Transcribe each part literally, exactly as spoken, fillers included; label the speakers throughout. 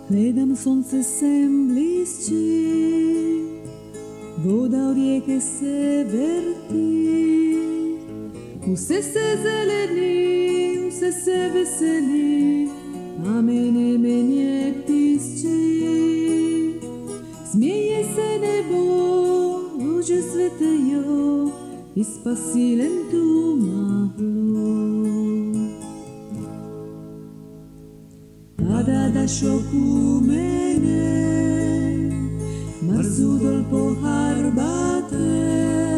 Speaker 1: Gledam sunce sem blišći, voda u rijeke se vrti, use se zeleni, use se veseli, a mene menje pisči. Smijeje se nebo, luđe svetejo, i spasilen tu mahlo. Tada daš oku mene, mrzu dol po harbate,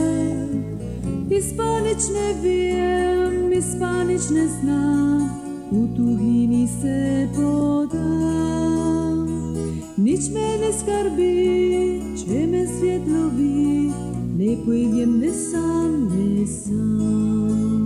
Speaker 1: i spanić ne vijem, i spanić ne znam, u tuhini se podam. Nič me ne skarbi, če me svjetlovi, ne pojdem ne sam, ne sam.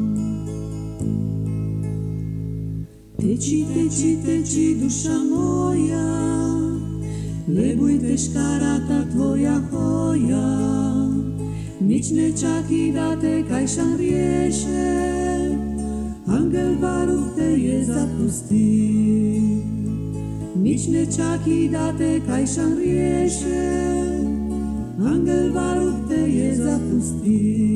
Speaker 1: Teči, teči, teči, duša moja, lebuj teška rata tvoja hoja, nič ne čaki da te kajšan riješe, angel Baruch te je zapusti. Nič ne čaki da te kajšan riješe, angel Baruch te je zapusti.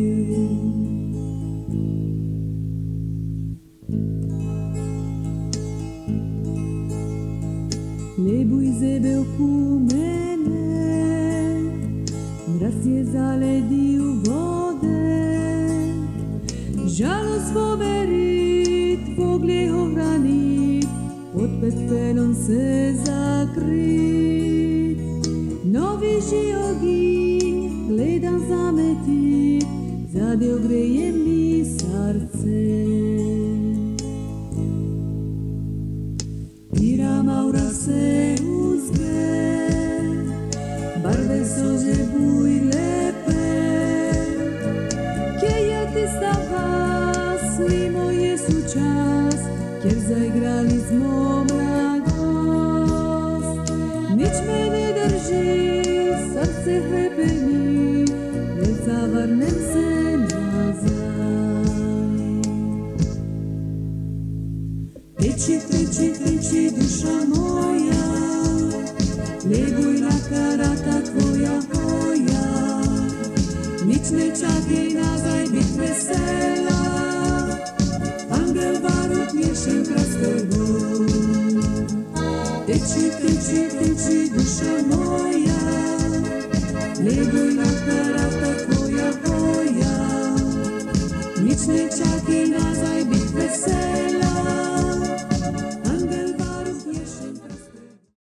Speaker 1: Lebuj zebe oku mene, mraz je zaledi u vode, žalost poveri, tvoglje ohrani, pod pepelom se zakrit. Novi ogiň gledam zameti, zade ogreje mi srce. Pira maura se uzge, barve sože buj lepe, kje ti stavas, mimo Jesu čas, kjer zaigrali smo mladost. Nič me ne drži, srce hrepeni, jer zavrnem se nazaj. Teči, teči, teči, duša moja, lebuj laka rata tvoja hoja, nič ne čakaj nazaj, bit vesela, angel Baruch nješen kras teboj. Teči, teči, teči, duša moja, lebuj laka rata tvoja hoja, nič ne čakaj nazaj,